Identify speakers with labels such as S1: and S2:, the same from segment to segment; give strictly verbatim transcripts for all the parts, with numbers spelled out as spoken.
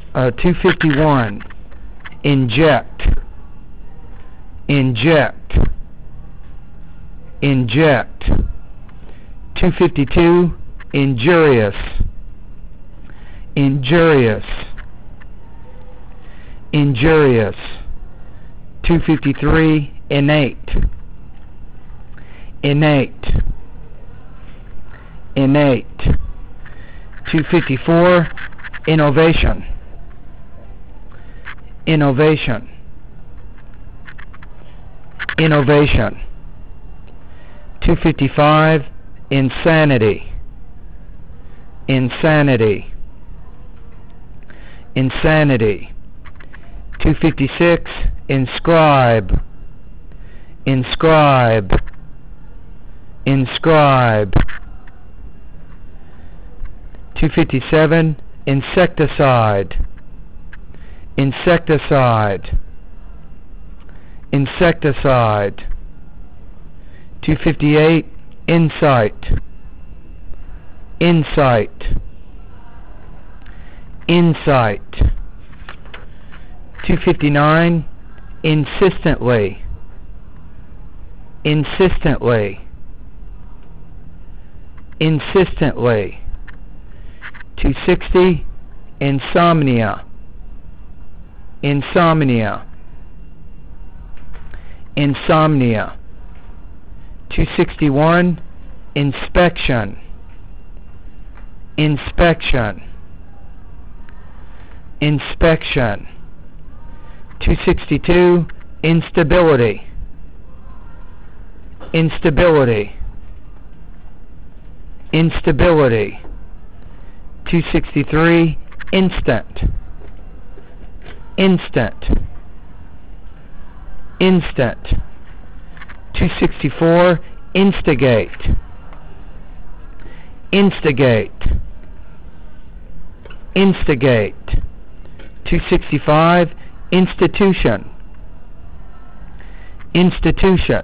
S1: Uh, two fifty-one, inject, inject, inject. two fifty-two, injurious, injurious, injurious. two fifty-three, innate, innate, innate. two fifty-four, innovation, innovation, innovation. two fifty-five, insanity, insanity, insanity. two fifty-six, inscribe, inscribe, inscribe. two fifty-seven, insecticide, insecticide, insecticide. two fifty-eight, insight, insight, insight. two fifty-nine, insistently, insistently, insistently. two sixty, insomnia, insomnia, insomnia. two sixty-one, inspection, inspection, inspection. two sixty-two, instability, instability, instability. two sixty-three, instant, instant, instant. two sixty-four, instigate, instigate, instigate. two sixty-five, institution, institution,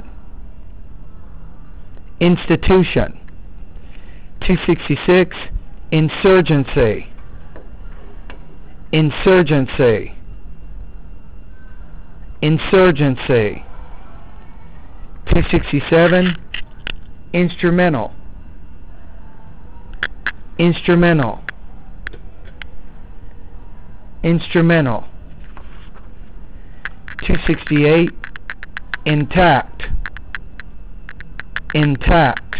S1: institution. two sixty-six, insurgency, insurgency, insurgency. two sixty-seven, instrumental, instrumental, instrumental. two sixty-eight, intact, intact,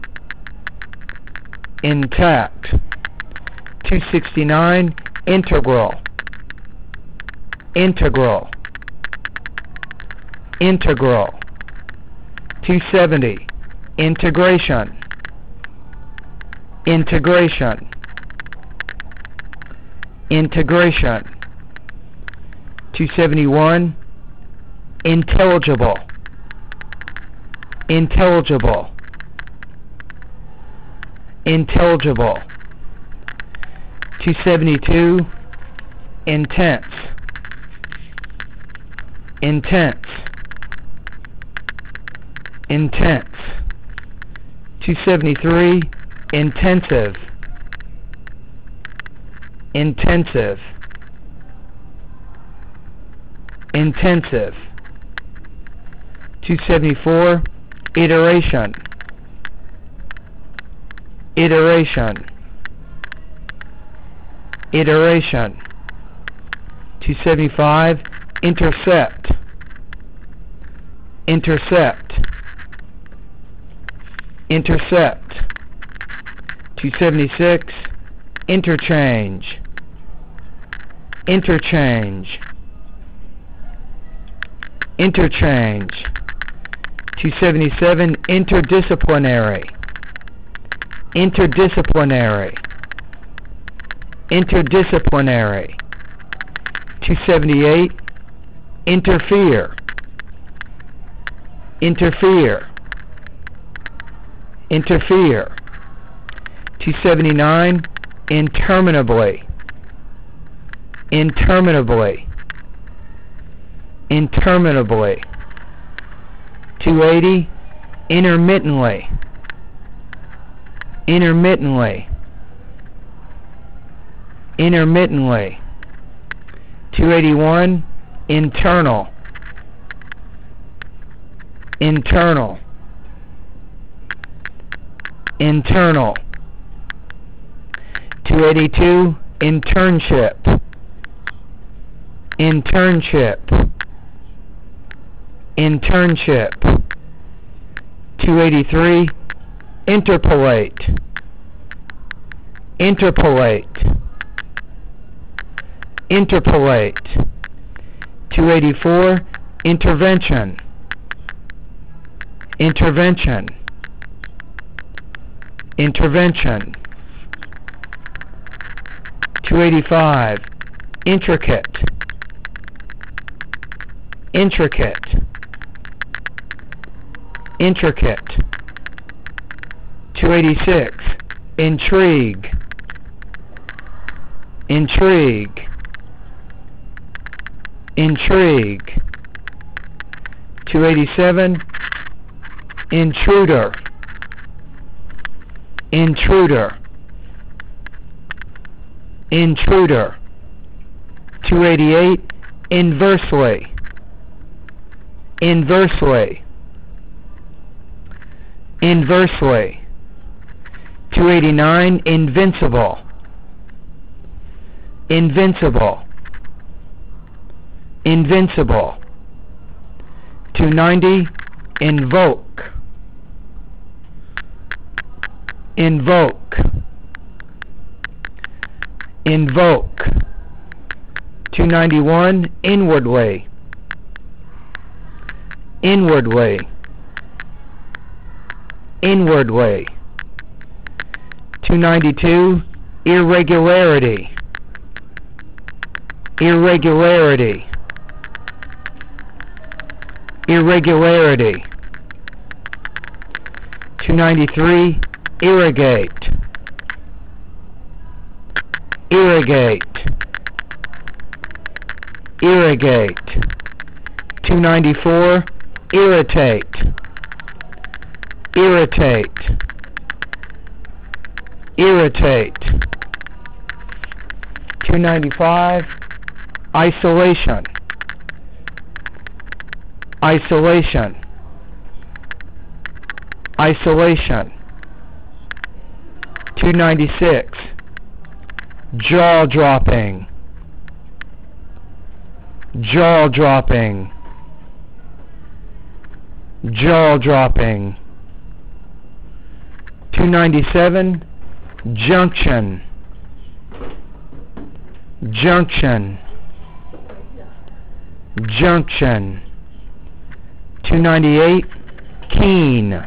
S1: intact. two sixty-nine, integral, integral, integral. two seventy, integration, integration, integration. two seventy-one, intelligible, intelligible, intelligible. two seventy-two, intense, intense, intense. two seventy-three, intensive, intensive, intensive. two seventy-four, iteration, iteration, iteration. two seventy-five, intercept, intercept, intercept. two seventy-six, interchange, interchange, interchange. two seventy-seven, interdisciplinary, interdisciplinary, interdisciplinary. two seventy-eight, interfere, interfere, interfere. two seventy-nine, interminably, interminably, interminably. two eighty, intermittently, intermittently, intermittently. two eighty-one, internal, internal, internal. two eighty-two, internship, internship, internship. two eighty-three, interpolate, interpolate, interpolate. two eighty-four, intervention, intervention, intervention. two eighty-five, intricate, intricate, intricate. two eighty-six, intrigue, intrigue, intrigue. two eighty-seven, intruder, intruder, intruder. two eighty-eight, inversely, inversely, inversely. two eighty-nine, invincible, invincible, invincible. two ninety, invoke, invoke, invoke. two ninety-one, inwardly, inwardly, inwardly. two ninety-two, irregularity, irregularity, irregularity. two ninety-three, irrigate, irrigate, irrigate. two ninety-four, irritate, irritate, irritate. two ninety-five, isolation, isolation, isolation. two ninety-six, jaw-dropping, jaw-dropping, jaw-dropping. two ninety-seven, junction, junction, junction. two ninety-eight, keen,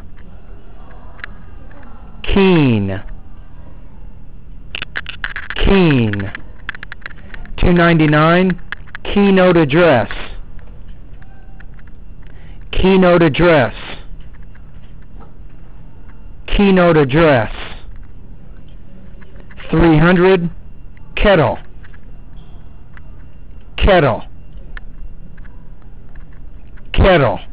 S1: keen, keen. two ninety-nine, keynote address, keynote address, keynote address. three hundred, kettle, kettle, kettle.